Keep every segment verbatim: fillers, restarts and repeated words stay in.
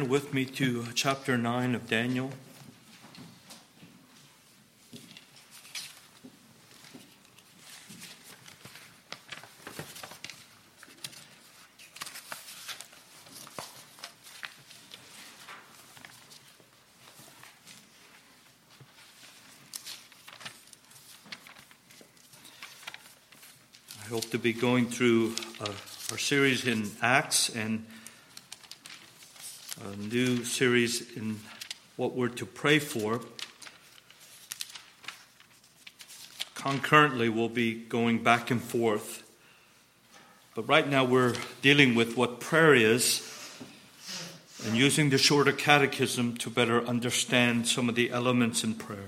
turn with me to chapter nine of Daniel? I hope to be going through uh, our series in Acts and a new series in what we're to pray for. Concurrently, we'll be going back and forth. But right now we're dealing with what prayer is and using the shorter catechism to better understand some of the elements in prayer.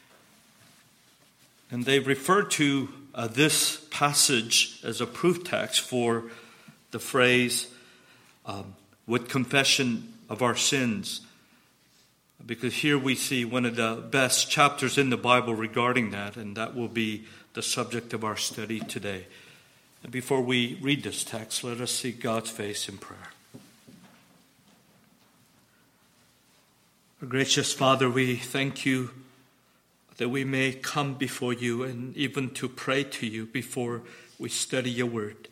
And they refer to uh, this passage as a proof text for the phrase, um, with confession of our sins. Because here we see one of the best chapters in the Bible regarding that, and that will be the subject of our study today. And before we read this text, let us seek God's face in prayer. Our gracious Father, we thank you that we may come before you and even to pray to you before we study your word.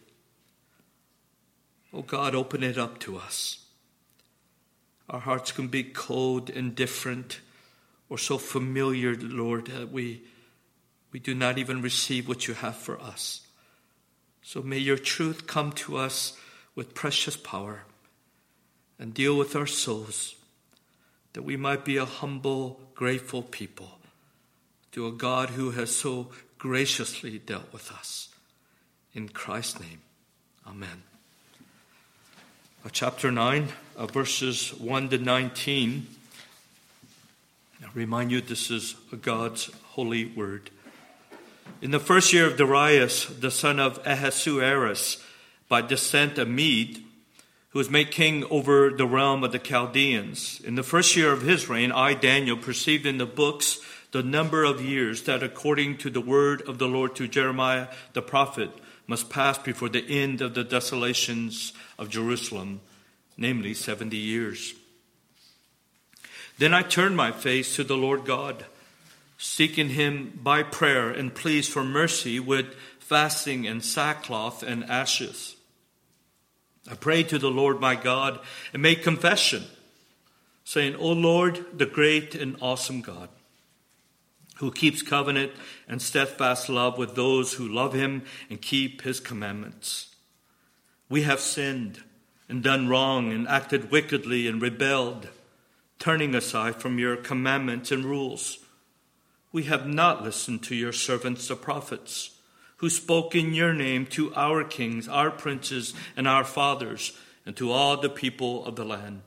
Oh God, open it up to us. Our hearts can be cold, indifferent, or so familiar, Lord, that we, we do not even receive what you have for us. So may your truth come to us with precious power and deal with our souls, that we might be a humble, grateful people to a God who has so graciously dealt with us. In Christ's name, amen. Uh, chapter nine, uh, verses one to nineteen. I remind you, this is God's holy word. In the first year of Darius, the son of Ahasuerus, by descent a Mede, who was made king over the realm of the Chaldeans. In the first year of his reign, I, Daniel, perceived in the books the number of years that, according to the word of the Lord to Jeremiah the prophet, must pass before the end of the desolations of Jerusalem, namely seventy years. Then I turned my face to the Lord God, seeking him by prayer and pleas for mercy with fasting and sackcloth and ashes. I prayed to the Lord my God and made confession, saying, O Lord, the great and awesome God, who keeps covenant and steadfast love with those who love him and keep his commandments. We have sinned and done wrong and acted wickedly and rebelled, turning aside from your commandments and rules. We have not listened to your servants, the prophets, who spoke in your name to our kings, our princes, and our fathers, and to all the people of the land.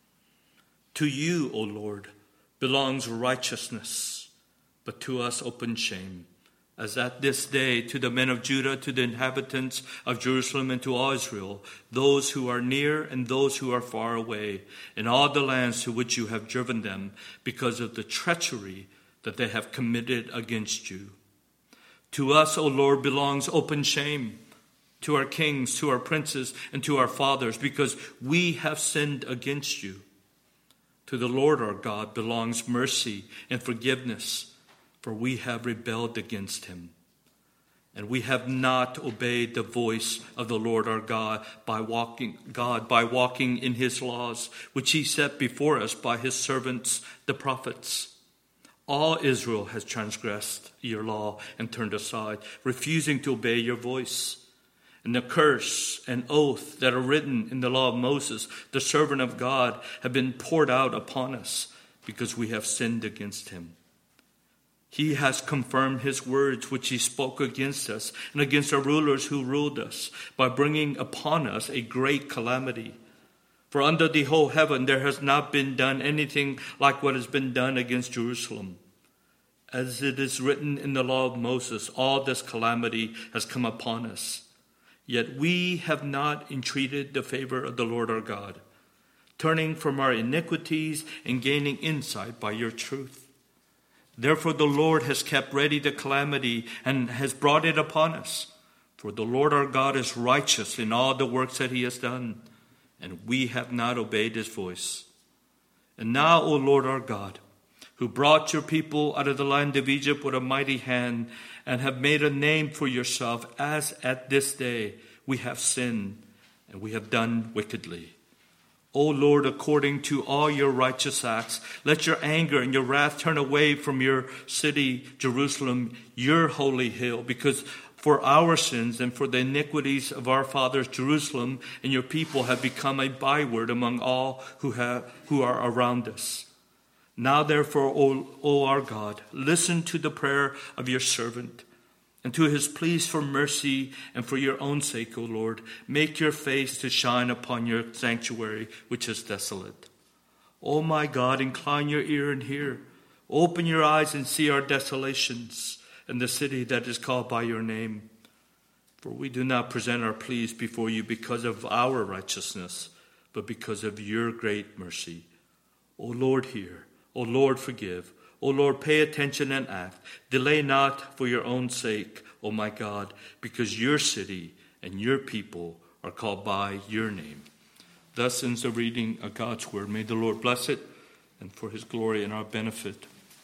To you, O Lord, belongs righteousness, but to us open shame, as at this day to the men of Judah, to the inhabitants of Jerusalem, and to all Israel, those who are near and those who are far away, in all the lands to which you have driven them, because of the treachery that they have committed against you. To us, O Lord, belongs open shame, to our kings, to our princes, and to our fathers, because we have sinned against you. To the Lord our God belongs mercy and forgiveness, for we have rebelled against him. And we have not obeyed the voice of the Lord our God by walking God by walking in his laws, which he set before us by his servants, the prophets. All Israel has transgressed your law and turned aside, refusing to obey your voice. And the curse and oath that are written in the law of Moses, the servant of God, have been poured out upon us because we have sinned against him. He has confirmed his words which he spoke against us and against our rulers who ruled us, by bringing upon us a great calamity. For under the whole heaven there has not been done anything like what has been done against Jerusalem. As it is written in the law of Moses, all this calamity has come upon us. Yet we have not entreated the favor of the Lord our God, turning from our iniquities and gaining insight by your truth. Therefore the Lord has kept ready the calamity and has brought it upon us. For the Lord our God is righteous in all the works that he has done, and we have not obeyed his voice. And now, O Lord our God, who brought your people out of the land of Egypt with a mighty hand, and have made a name for yourself, as at this day we have sinned, and we have done wickedly. O Lord, according to all your righteous acts, let your anger and your wrath turn away from your city, Jerusalem, your holy hill, because for our sins and for the iniquities of our fathers, Jerusalem and your people have become a byword among all who have who are around us. Now therefore, O, o our God, listen to the prayer of your servant, and to his pleas for mercy, and for your own sake, O Lord, make your face to shine upon your sanctuary, which is desolate. O my God, incline your ear and hear. Open your eyes and see our desolations, and the city that is called by your name. For we do not present our pleas before you because of our righteousness, but because of your great mercy. O Lord, hear. O Lord, forgive. O Lord, pay attention and act. Delay not for your own sake, O my God, because your city and your people are called by your name. Thus ends the reading of God's word. May the Lord bless it, and for his glory and our benefit.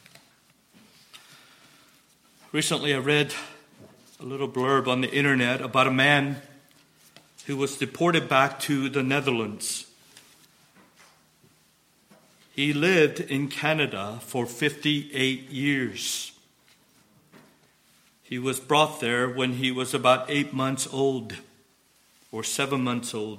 Recently I read a little blurb on the internet about a man who was deported back to the Netherlands. He lived in Canada for fifty-eight years. He was brought there when he was about eight months old, or seven months old.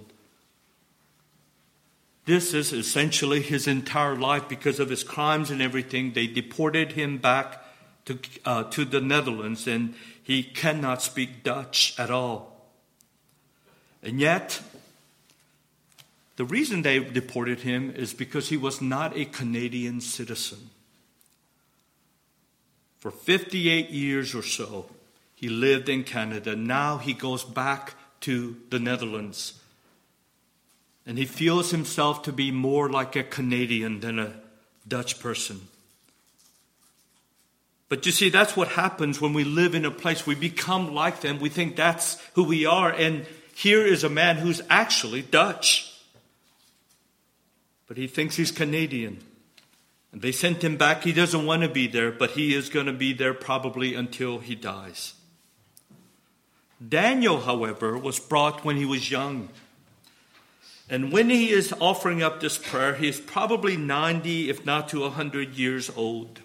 This is essentially his entire life because of his crimes and everything. They deported him back to, uh, to the Netherlands, and he cannot speak Dutch at all. And yet, the reason they deported him is because he was not a Canadian citizen. For fifty-eight years or so, he lived in Canada. Now he goes back to the Netherlands. And he feels himself to be more like a Canadian than a Dutch person. But you see, that's what happens when we live in a place. We become like them. We think that's who we are. And here is a man who's actually Dutch. But he thinks he's Canadian. And they sent him back. He doesn't want to be there, but he is going to be there probably until he dies. Daniel, however, was brought when he was young. And when he is offering up this prayer, he is probably ninety, if not to one hundred years old.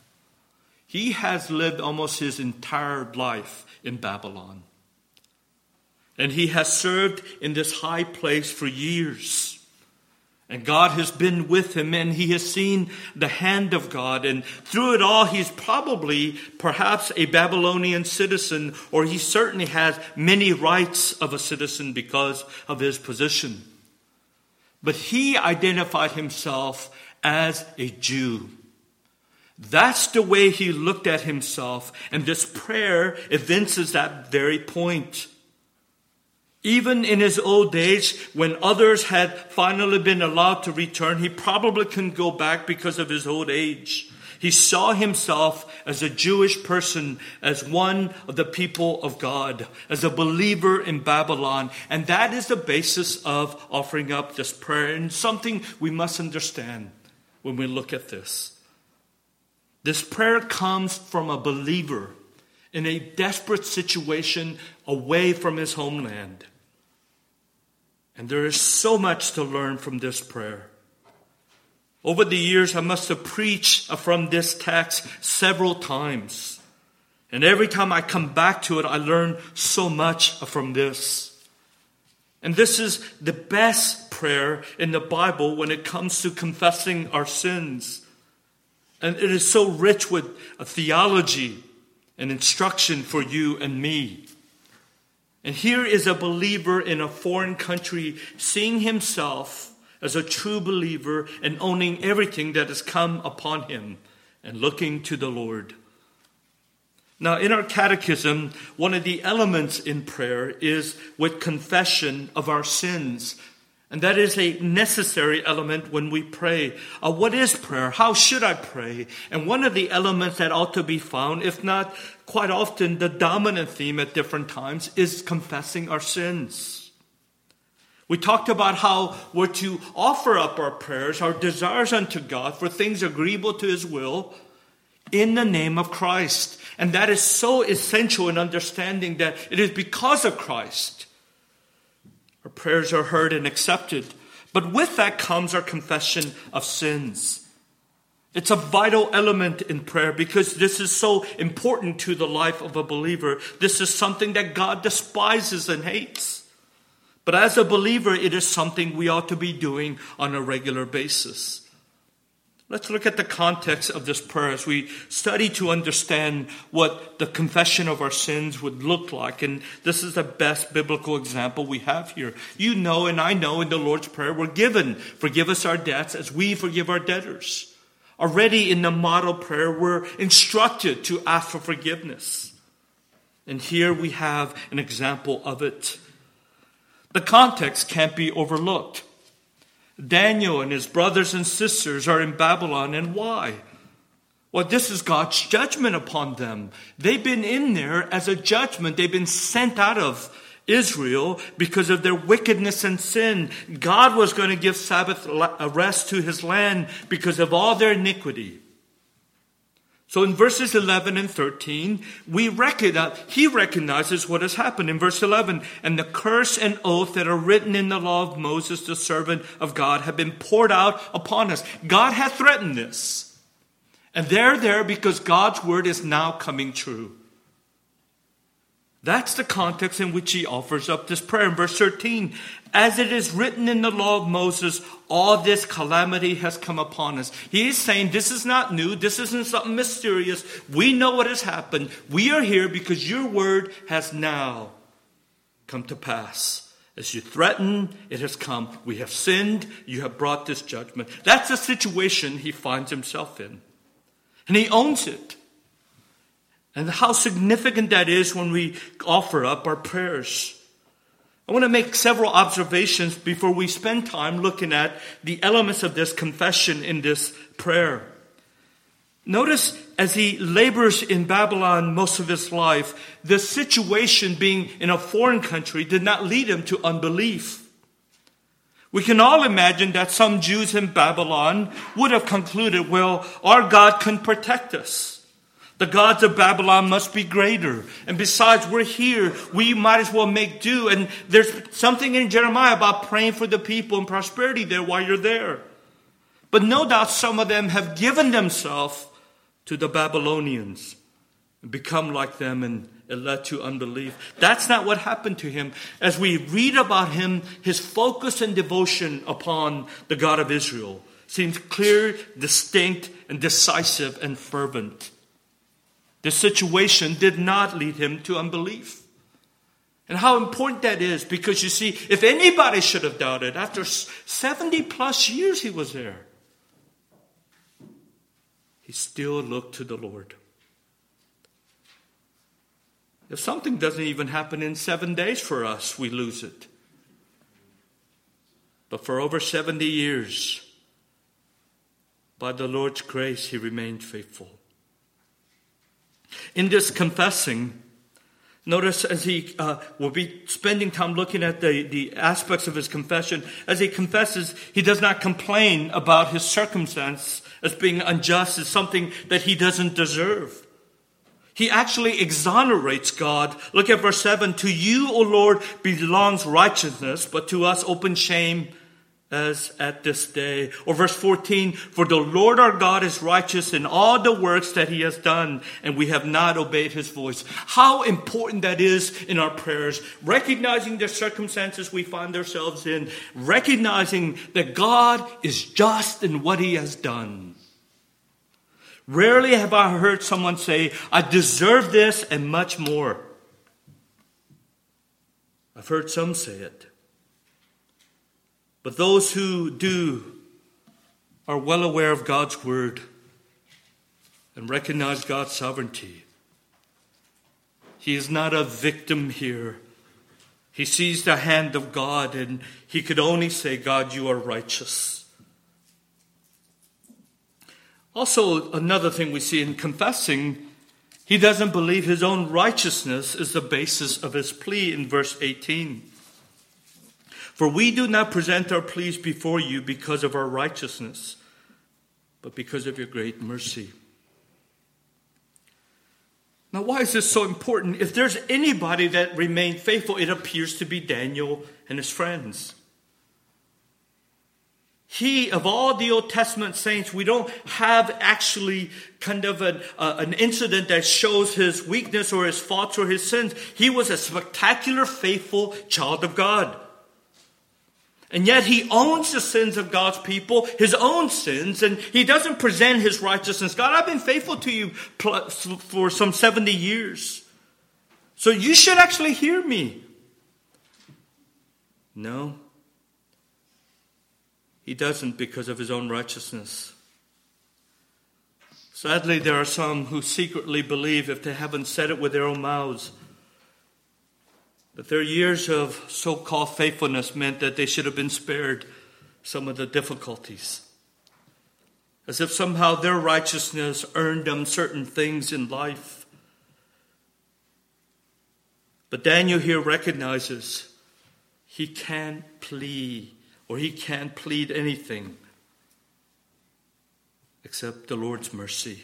He has lived almost his entire life in Babylon. And he has served in this high place for years. And God has been with him, and he has seen the hand of God. And through it all, he's probably perhaps a Babylonian citizen, or he certainly has many rights of a citizen because of his position. But he identified himself as a Jew. That's the way he looked at himself. And this prayer evinces that very point. Even in his old age, when others had finally been allowed to return, he probably couldn't go back because of his old age. He saw himself as a Jewish person, as one of the people of God, as a believer in Babylon. And that is the basis of offering up this prayer, and something we must understand when we look at this. This prayer comes from a believer in a desperate situation away from his homeland. And there is so much to learn from this prayer. Over the years, I must have preached from this text several times. And every time I come back to it, I learn so much from this. And this is the best prayer in the Bible when it comes to confessing our sins. And it is so rich with a theology and instruction for you and me. And here is a believer in a foreign country seeing himself as a true believer and owning everything that has come upon him and looking to the Lord. Now, in our catechism, one of the elements in prayer is with confession of our sins. And that is a necessary element when we pray. Uh, what is prayer? How should I pray? And one of the elements that ought to be found, if not quite often the dominant theme at different times, is confessing our sins. We talked about how we're to offer up our prayers, our desires unto God for things agreeable to His will in the name of Christ. And that is so essential in understanding that it is because of Christ our prayers are heard and accepted. But with that comes our confession of sins. It's a vital element in prayer because this is so important to the life of a believer. This is something that God despises and hates. But as a believer, it is something we ought to be doing on a regular basis. Let's look at the context of this prayer as we study to understand what the confession of our sins would look like. And this is the best biblical example we have here. You know and I know in the Lord's Prayer we're given, forgive us our debts as we forgive our debtors. Already in the model prayer, we're instructed to ask for forgiveness. And here we have an example of it. The context can't be overlooked. Daniel and his brothers and sisters are in Babylon, and why? Well, this is God's judgment upon them. They've been in there as a judgment. They've been sent out of Israel because of their wickedness and sin. God was going to give Sabbath rest to His land because of all their iniquity. So in verses eleven and thirteen, we recognize, he recognizes what has happened. In verse eleven, and the curse and oath that are written in the law of Moses, the servant of God, have been poured out upon us. God hath threatened this. And they're there because God's word is now coming true. That's the context in which he offers up this prayer. In verse thirteen, as it is written in the law of Moses, all this calamity has come upon us. He is saying this is not new. This isn't something mysterious. We know what has happened. We are here because your word has now come to pass. As you threaten, it has come. We have sinned. You have brought this judgment. That's the situation he finds himself in. And he owns it. And how significant that is when we offer up our prayers. I want to make several observations before we spend time looking at the elements of this confession in this prayer. Notice as he labors in Babylon most of his life, the situation being in a foreign country did not lead him to unbelief. We can all imagine that some Jews in Babylon would have concluded, well, our God can protect us. The gods of Babylon must be greater. And besides, we're here. We might as well make do. And there's something in Jeremiah about praying for the people and prosperity there while you're there. But no doubt some of them have given themselves to the Babylonians and become like them, and it led to unbelief. That's not what happened to him. As we read about him, his focus and devotion upon the God of Israel seems clear, distinct, and decisive and fervent. The situation did not lead him to unbelief. And how important that is, because you see, if anybody should have doubted, after seventy plus years he was there, he still looked to the Lord. If something doesn't even happen in seven days for us, we lose it. But for over seventy years, by the Lord's grace, he remained faithful. In this confessing, notice as he uh, will be spending time looking at the, the aspects of his confession, as he confesses, he does not complain about his circumstance as being unjust, as something that he doesn't deserve. He actually exonerates God. Look at verse seven. To you, O Lord, belongs righteousness, but to us open shame as at this day. Or verse fourteen, for the Lord our God is righteous in all the works that he has done, and we have not obeyed his voice. How important that is in our prayers. Recognizing the circumstances we find ourselves in. Recognizing that God is just in what he has done. Rarely have I heard someone say, I deserve this and much more. I've heard some say it. But those who do are well aware of God's word and recognize God's sovereignty. He is not a victim here. He sees the hand of God, and he could only say, God, you are righteous. Also, another thing we see in confessing, he doesn't believe his own righteousness is the basis of his plea in verse eighteen. For we do not present our pleas before you because of our righteousness, but because of your great mercy. Now, why is this so important? If there's anybody that remained faithful, it appears to be Daniel and his friends. He, of all the Old Testament saints, we don't have actually kind of an, uh, an incident that shows his weakness or his faults or his sins. He was a spectacular, faithful child of God. And yet he owns the sins of God's people, his own sins, and he doesn't present his righteousness. God, I've been faithful to you for some seventy years. So you should actually hear me. No. He doesn't because of his own righteousness. Sadly, there are some who secretly believe, if they haven't said it with their own mouths, that their years of so-called faithfulness meant that they should have been spared some of the difficulties. As if somehow their righteousness earned them certain things in life. But Daniel here recognizes he can't plead, or he can't plead anything except the Lord's mercy.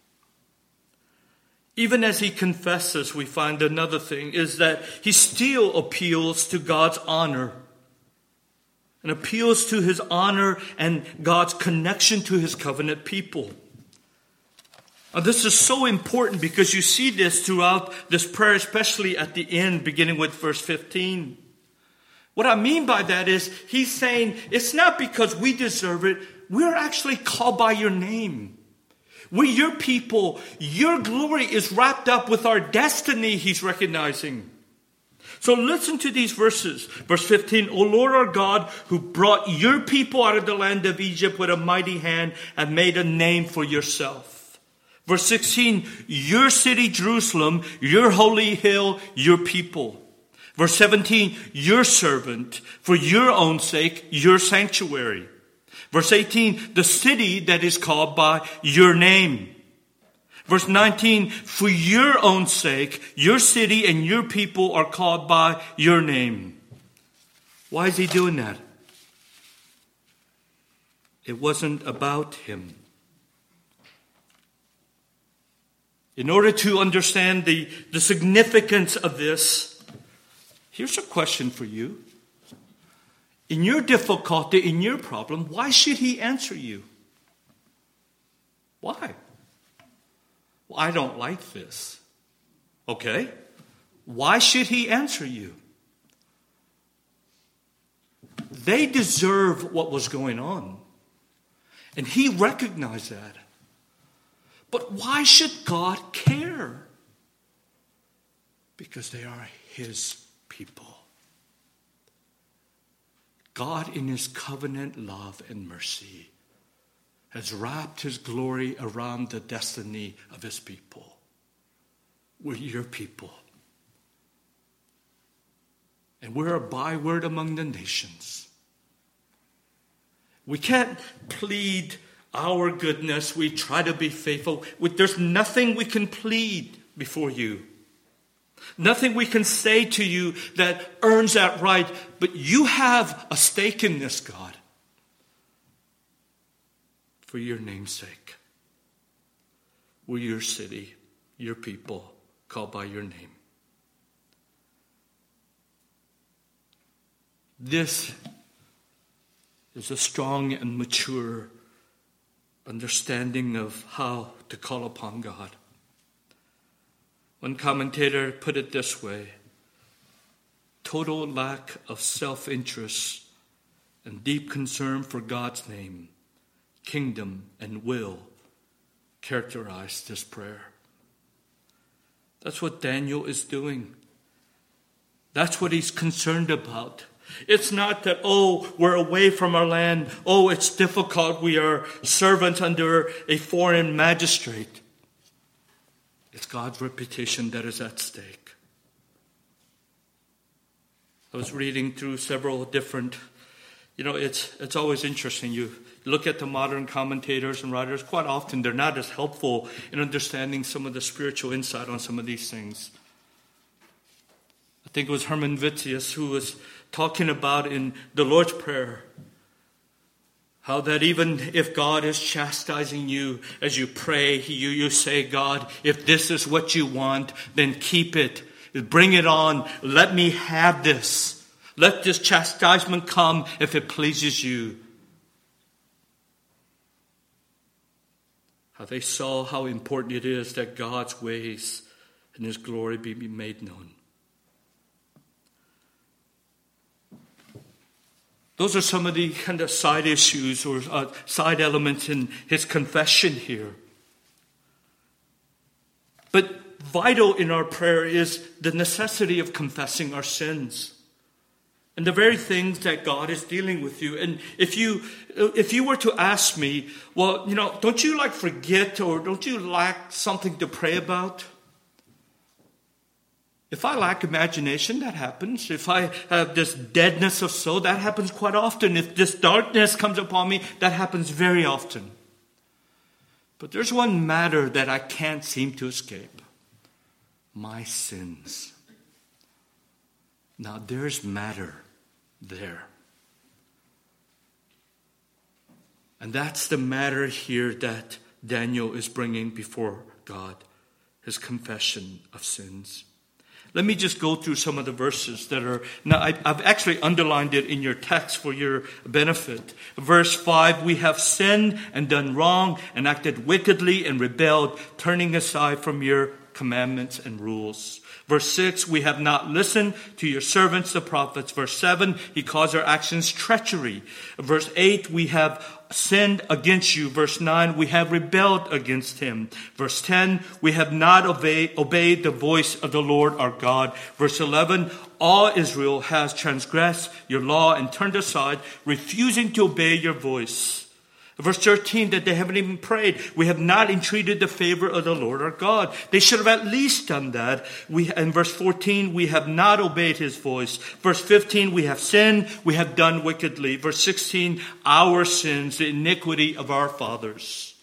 Even as he confesses, we find another thing, is that he still appeals to God's honor. And appeals to his honor and God's connection to his covenant people. Now, this is so important because you see this throughout this prayer, especially at the end, beginning with verse fifteen. What I mean by that is he's saying it's not because we deserve it. We're actually called by your name. We're your people. Your glory is wrapped up with our destiny, he's recognizing. So listen to these verses. Verse fifteen, O Lord our God, who brought your people out of the land of Egypt with a mighty hand and made a name for yourself. Verse sixteen, your city Jerusalem, your holy hill, your people. Verse seventeen, your servant, for your own sake, your sanctuary. Verse eighteen, the city that is called by your name. Verse nineteen, for your own sake, your city and your people are called by your name. Why is he doing that? It wasn't about him. In order to understand the, the significance of this, here's a question for you. In your difficulty, in your problem, why should he answer you? Why? Well, I don't like this. Okay. Why should he answer you? They deserve what was going on. And he recognized that. But why should God care? Because they are his people. God, in his covenant love and mercy, has wrapped his glory around the destiny of his people. We're your people. And we're a byword among the nations. We can't plead our goodness. We try to be faithful. There's nothing we can plead before you. Nothing we can say to you that earns that right. But you have a stake in this, God. For your name's sake. We're your city, your people, called by your name. This is a strong and mature understanding of how to call upon God. One commentator put it this way: total lack of self-interest and deep concern for God's name, kingdom, and will characterize this prayer. That's what Daniel is doing. That's what he's concerned about. It's not that, oh, we're away from our land. Oh, it's difficult. We are servants under a foreign magistrate. It's God's reputation that is at stake. I was reading through several different, you know, it's it's always interesting. You look at the modern commentators and writers, quite often they're not as helpful in understanding some of the spiritual insight on some of these things. I think it was Herman Vitzius who was talking about in the Lord's Prayer, how that even if God is chastising you as you pray, you, you say, God, if this is what you want, then keep it. Bring it on. Let me have this. Let this chastisement come if it pleases you. How they saw how important it is that God's ways and His glory be made known. Those are some of the kind of side issues or uh, side elements in his confession here. But vital in our prayer is the necessity of confessing our sins and the very things that God is dealing with you. And if you if you were to ask me, well, you know, don't you like forget or don't you lack something to pray about? If I lack imagination, that happens. If I have this deadness of soul, that happens quite often. If this darkness comes upon me, that happens very often. But there's one matter that I can't seem to escape. My sins. Now there's matter there. And that's the matter here that Daniel is bringing before God. His confession of sins. Let me just go through some of the verses that are... Now, I, I've actually underlined it in your text for your benefit. Verse five, we have sinned and done wrong and acted wickedly and rebelled, turning aside from your commandments and rules. Verse six, we have not listened to your servants, the prophets. Verse seven, he calls our actions treachery. Verse eight, we have sinned against you. Verse nine, we have rebelled against him. Verse ten, we have not obeyed, obeyed the voice of the Lord our God. Verse eleven, all Israel has transgressed your law and turned aside, refusing to obey your voice. Verse thirteen, that they haven't even prayed. We have not entreated the favor of the Lord our God. They should have at least done that. We, in verse fourteen, we have not obeyed his voice. Verse fifteen, we have sinned. We have done wickedly. Verse sixteen, our sins, the iniquity of our fathers.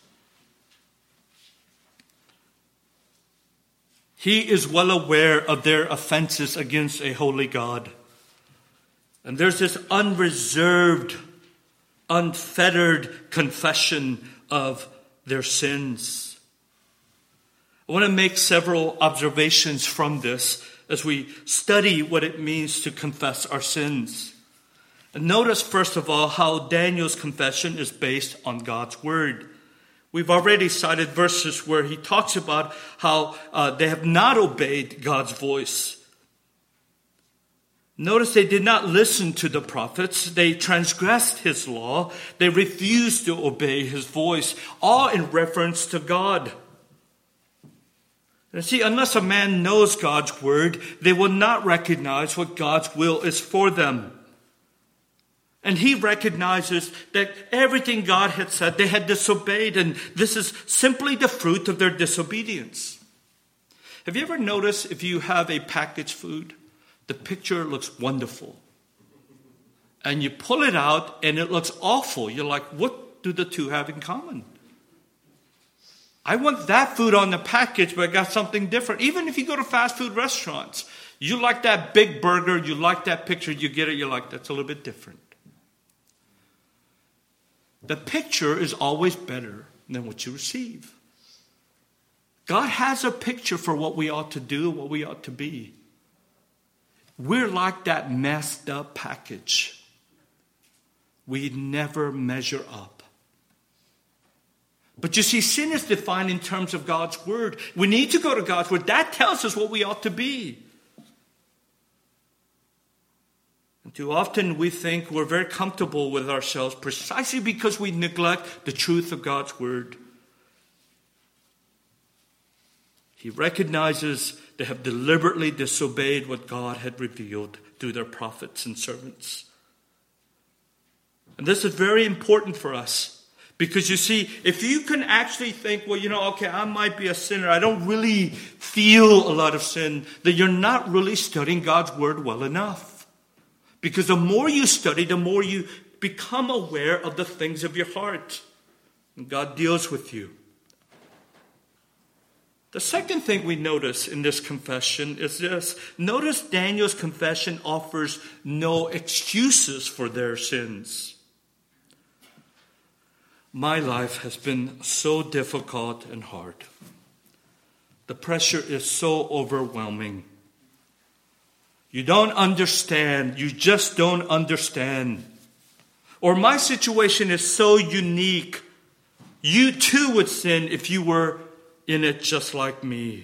He is well aware of their offenses against a holy God. And there's this unreserved, unfettered confession of their sins. I want to make several observations from this as we study what it means to confess our sins. And notice, first of all, how Daniel's confession is based on God's word. We've already cited verses where he talks about how uh, they have not obeyed God's voice. Notice they did not listen to the prophets. They transgressed his law. They refused to obey his voice, all in reference to God. And see, unless a man knows God's word, they will not recognize what God's will is for them. And he recognizes that everything God had said, they had disobeyed, and this is simply the fruit of their disobedience. Have you ever noticed if you have a packaged food, the picture looks wonderful, and you pull it out and it looks awful? You're like, what do the two have in common? I want that food on the package, but I got something different. Even if you go to fast food restaurants, you like that big burger, you like that picture, you get it, you're like, that's a little bit different. The picture is always better than what you receive. God has a picture for what we ought to do, what we ought to be. We're like that messed up package. We never measure up. But you see, sin is defined in terms of God's word. We need to go to God's word. That tells us what we ought to be. And too often we think we're very comfortable with ourselves precisely because we neglect the truth of God's word. He recognizes they have deliberately disobeyed what God had revealed through their prophets and servants. And this is very important for us. Because you see, if you can actually think, well, you know, okay, I might be a sinner. I don't really feel a lot of sin. Then you're not really studying God's word well enough. Because the more you study, the more you become aware of the things of your heart. And God deals with you. The second thing we notice in this confession is this. Notice Daniel's confession offers no excuses for their sins. My life has been so difficult and hard. The pressure is so overwhelming. You don't understand. You just don't understand. Or my situation is so unique. You too would sin if you were in it just like me.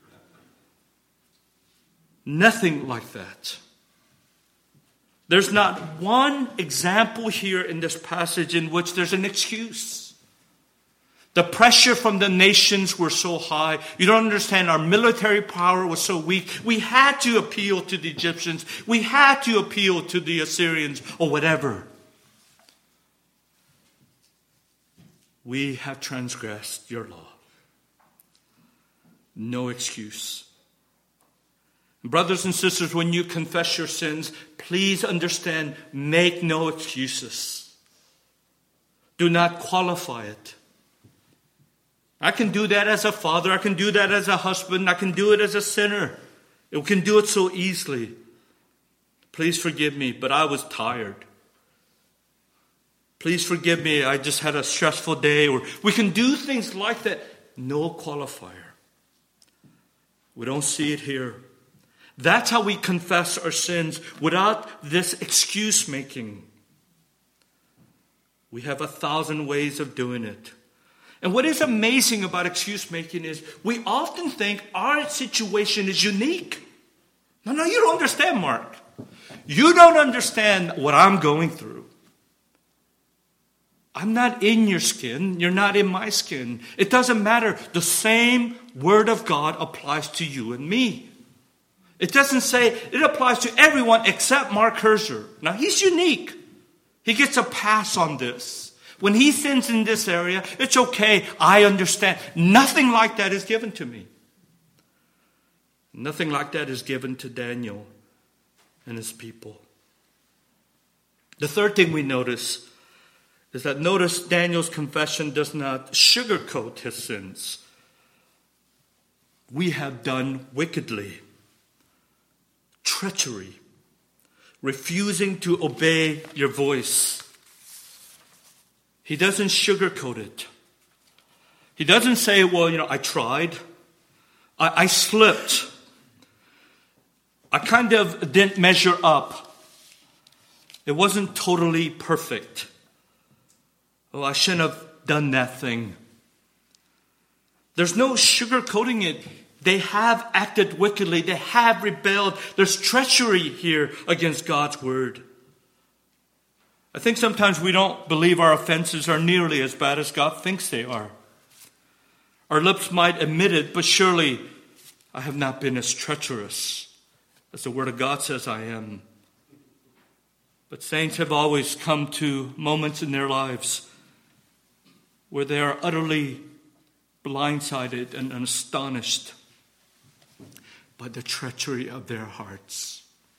Nothing like that. There's not one example here in this passage in which there's an excuse. The pressure from the nations were so high. You don't understand, our military power was so weak. We had to appeal to the Egyptians. We had to appeal to the Assyrians or whatever. We have transgressed your law. No excuse. Brothers and sisters, when you confess your sins, please understand, make no excuses. Do not qualify it. I can do that as a father. I can do that as a husband. I can do it as a sinner. I can do it so easily. Please forgive me, but I was tired. Please forgive me, I just had a stressful day. Or we can do things like that. No qualifier. We don't see it here. That's how we confess our sins, without this excuse making. We have a thousand ways of doing it. And what is amazing about excuse making is we often think our situation is unique. No, no, you don't understand, Mark. You don't understand what I'm going through. I'm not in your skin. You're not in my skin. It doesn't matter. The same word of God applies to you and me. It doesn't say it applies to everyone except Mark Herzer. Now, he's unique. He gets a pass on this. When he sins in this area, it's okay. I understand. Nothing like that is given to me. Nothing like that is given to Daniel and his people. The third thing we notice is that notice Daniel's confession does not sugarcoat his sins. We have done wickedly. Treachery. Refusing to obey your voice. He doesn't sugarcoat it. He doesn't say, well, you know, I tried. I, I slipped. I kind of didn't measure up. It wasn't totally perfect. Oh, I shouldn't have done that thing. There's no sugarcoating it. They have acted wickedly. They have rebelled. There's treachery here against God's word. I think sometimes we don't believe our offenses are nearly as bad as God thinks they are. Our lips might admit it, but surely I have not been as treacherous as the word of God says I am. But saints have always come to moments in their lives where they are utterly blindsided and astonished by the treachery of their hearts.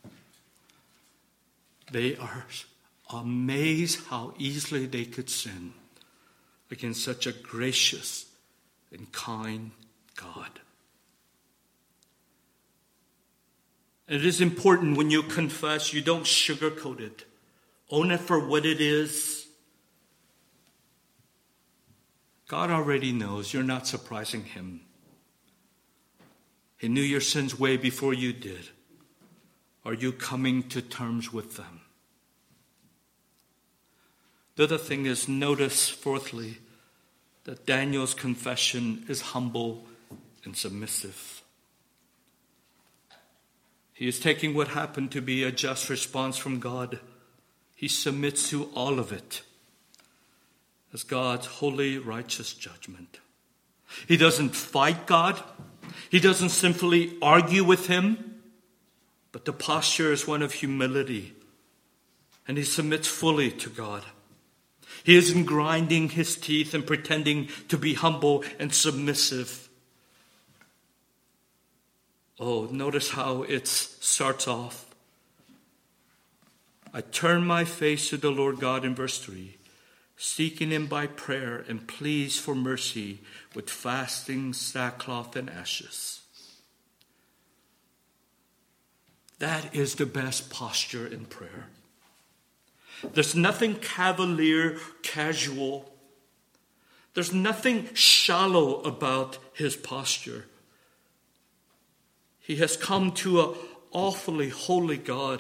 They are amazed how easily they could sin against such a gracious and kind God. It is important when you confess, you don't sugarcoat it. Own it for what it is. God already knows. You're not surprising him. He knew your sins way before you did. Are you coming to terms with them? The other thing is, notice, fourthly, that Daniel's confession is humble and submissive. He is taking what happened to be a just response from God. He submits to all of it as God's holy, righteous judgment. He doesn't fight God. He doesn't simply argue with him. But the posture is one of humility. And he submits fully to God. He isn't grinding his teeth and pretending to be humble and submissive. Oh, notice how it starts off. I turn my face to the Lord God in verse three. seeking him by prayer and pleas for mercy with fasting, sackcloth, and ashes. That is the best posture in prayer. There's nothing cavalier, casual. There's nothing shallow about his posture. He has come to an awfully holy God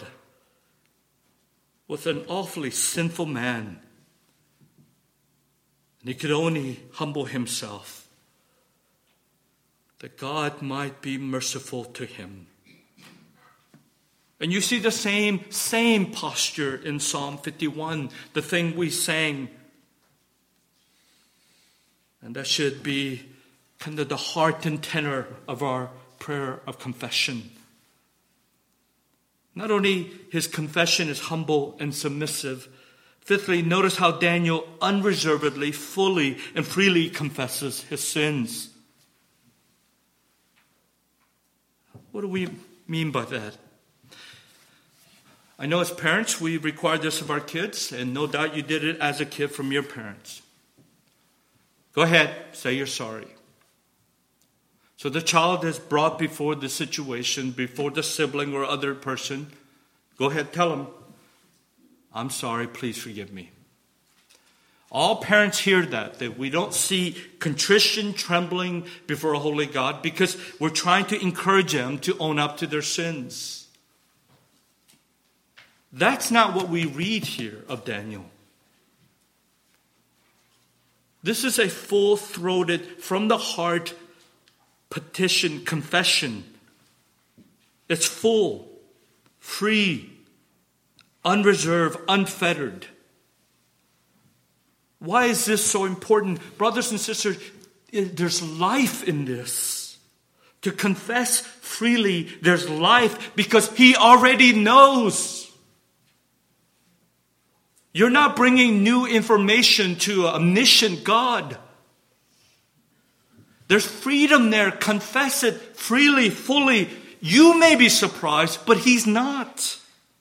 with an awfully sinful man. And he could only humble himself that God might be merciful to him. And you see the same, same posture in Psalm fifty-one, the thing we sang. And that should be kind of the heart and tenor of our prayer of confession. Not only his confession is humble and submissive. Fifthly, notice how Daniel unreservedly, fully, and freely confesses his sins. What do we mean by that? I know as parents, we require this of our kids, and no doubt you did it as a kid from your parents. Go ahead, say you're sorry. So the child is brought before the situation, before the sibling or other person. Go ahead, tell them, I'm sorry, please forgive me. All parents hear that, that we don't see contrition, trembling before a holy God because we're trying to encourage them to own up to their sins. That's not what we read here of Daniel. This is a full-throated, from the heart petition, confession. It's full, free, unreserved, unfettered. Why is this so important? Brothers and sisters, there's life in this. To confess freely, there's life because he already knows. You're not bringing new information to an omniscient God. There's freedom there. Confess it freely, fully. You may be surprised, but he's not.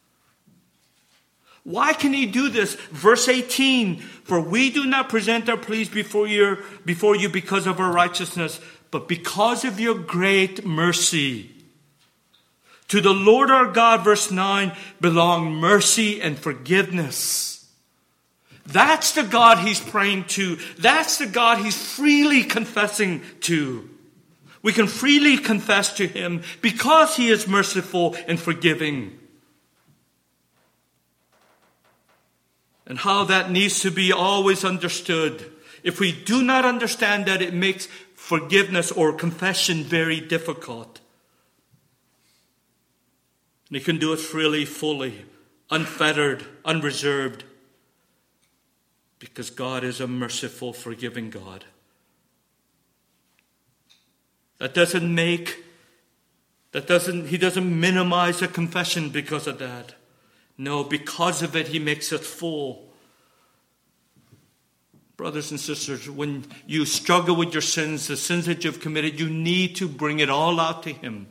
Why can he do this? Verse eighteen, for we do not present our pleas before you, before you because of our righteousness, but because of your great mercy. To the Lord our God, verse nine, belong mercy and forgiveness. That's the God he's praying to. That's the God he's freely confessing to. We can freely confess to him because he is merciful and forgiving. And how that needs to be always understood. If we do not understand that, it makes forgiveness or confession very difficult. And he can do it freely, fully, unfettered, unreserved. Because God is a merciful, forgiving God. That doesn't make, that doesn't, he doesn't minimize a confession because of that. No, because of it, he makes it full. Brothers and sisters, when you struggle with your sins, the sins that you've committed, you need to bring it all out to him.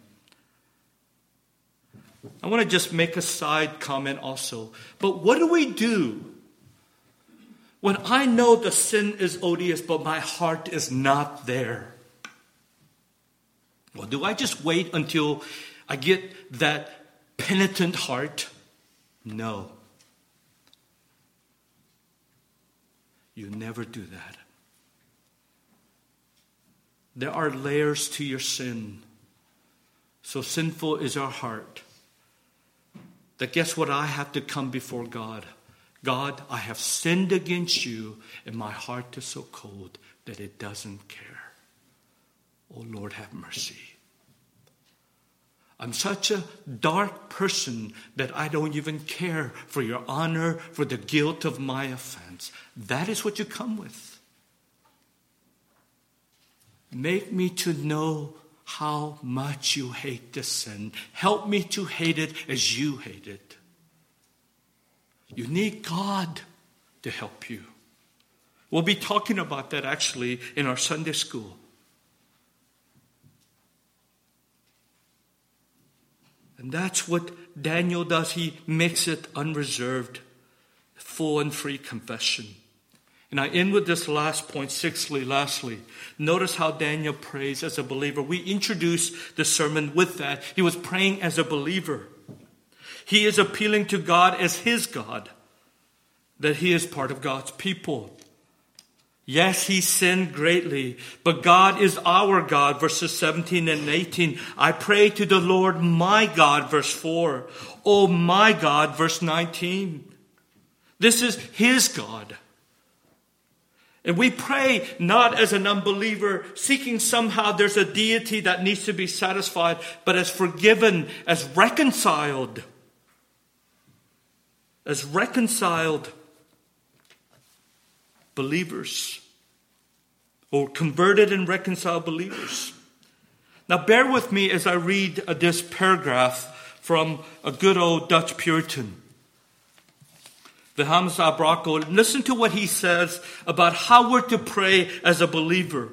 I want to just make a side comment also. But what do we do when I know the sin is odious, but my heart is not there? Well, do I just wait until I get that penitent heart? No. You never do that. There are layers to your sin. So sinful is our heart. That guess what? I have to come before God. God, I have sinned against you, and my heart is so cold that it doesn't care. Oh Lord, have mercy. I'm such a dark person that I don't even care for your honor, for the guilt of my offense. That is what you come with. Make me to know how much you hate this sin. Help me to hate it as you hate it. You need God to help you. We'll be talking about that actually in our Sunday school. And that's what Daniel does. He makes it unreserved, full and free confession. And I end with this last point, sixthly, lastly. Notice how Daniel prays as a believer. We introduced the sermon with that. He was praying as a believer. He is appealing to God as his God, that he is part of God's people. Yes, he sinned greatly, but God is our God, verses seventeen and eighteen. I pray to the Lord my God, verse four. Oh my God, verse nineteen. This is his God. And we pray not as an unbeliever, seeking somehow there's a deity that needs to be satisfied, but as forgiven, as reconciled. As reconciled believers, or converted and reconciled believers. Now bear with me as I read this paragraph from a good old Dutch Puritan, Wilhelmus à Brakel. Listen to what he says about how we're to pray as a believer.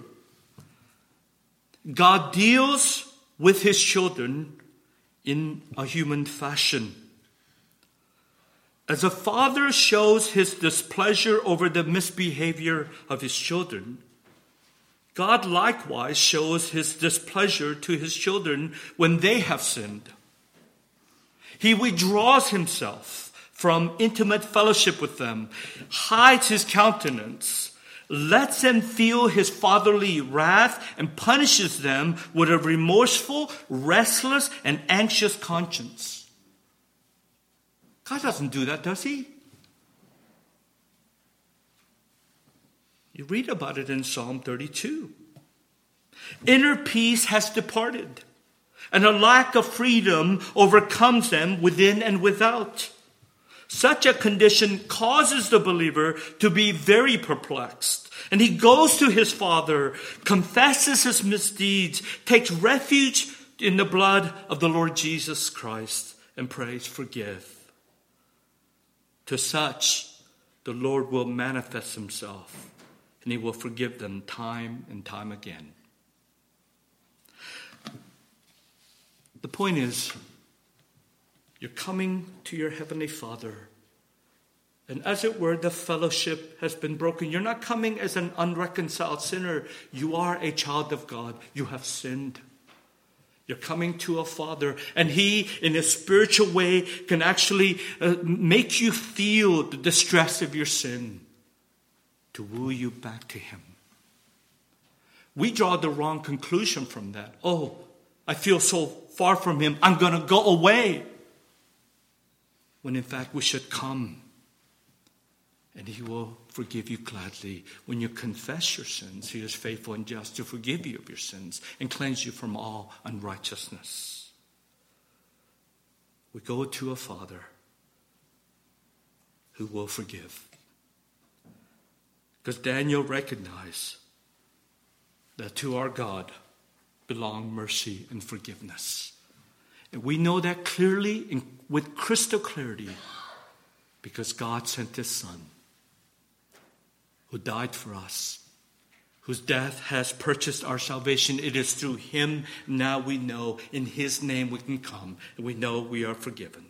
God deals with his children in a human fashion. As a father shows his displeasure over the misbehavior of his children, God likewise shows his displeasure to his children when they have sinned. He withdraws himself from intimate fellowship with them, hides his countenance, lets them feel his fatherly wrath, and punishes them with a remorseful, restless, and anxious conscience. God doesn't do that, does he? You read about it in Psalm thirty-two. Inner peace has departed, and a lack of freedom overcomes them within and without. Such a condition causes the believer to be very perplexed. And he goes to his father, confesses his misdeeds, takes refuge in the blood of the Lord Jesus Christ, and prays, forgive. To such, the Lord will manifest himself, and he will forgive them time and time again. The point is, you're coming to your Heavenly Father, and as it were, the fellowship has been broken. You're not coming as an unreconciled sinner. You are a child of God. You have sinned. You're coming to a Father, and he, in a spiritual way, can actually uh, make you feel the distress of your sin to woo you back to him. We draw the wrong conclusion from that. Oh, I feel so far from him, I'm going to go away. When in fact we should come, and he will forgive you gladly. When you confess your sins, he is faithful and just to forgive you of your sins and cleanse you from all unrighteousness. We go to a Father who will forgive. Because Daniel recognized that to our God belong mercy and forgiveness. And we know that clearly and with crystal clarity because God sent his Son, who died for us, whose death has purchased our salvation. It is through him now we know in his name we can come, and we know we are forgiven.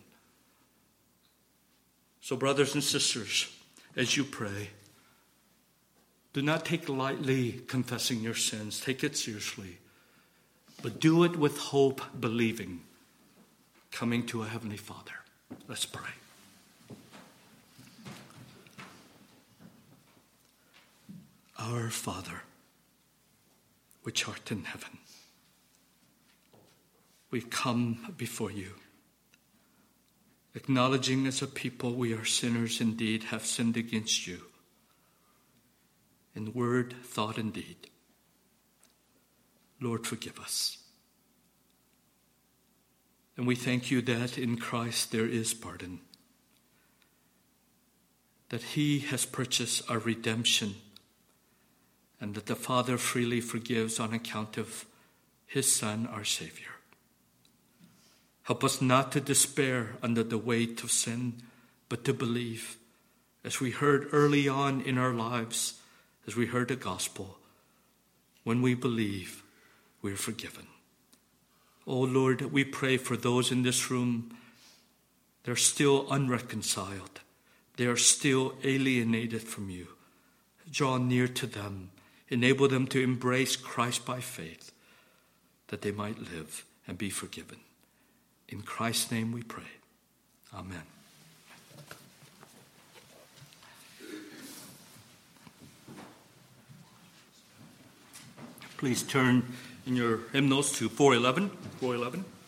So brothers and sisters, as you pray, do not take lightly confessing your sins. Take it seriously. But do it with hope, believing, coming to a Heavenly Father. Let's pray. Our Father, which art in heaven, we come before you, acknowledging as a people we are sinners indeed, have sinned against you in word, thought, and deed. Lord, forgive us. And we thank you that in Christ there is pardon, that he has purchased our redemption, and that the Father freely forgives on account of his Son, our Savior. Help us not to despair under the weight of sin, but to believe, as we heard early on in our lives, as we heard the gospel, when we believe, we are forgiven. Oh Lord, we pray for those in this room, they're still unreconciled. They are still alienated from you. Draw near to them. Enable them to embrace Christ by faith, that they might live and be forgiven. In Christ's name we pray. Amen. Please turn in your hymnals to four eleven. four eleven.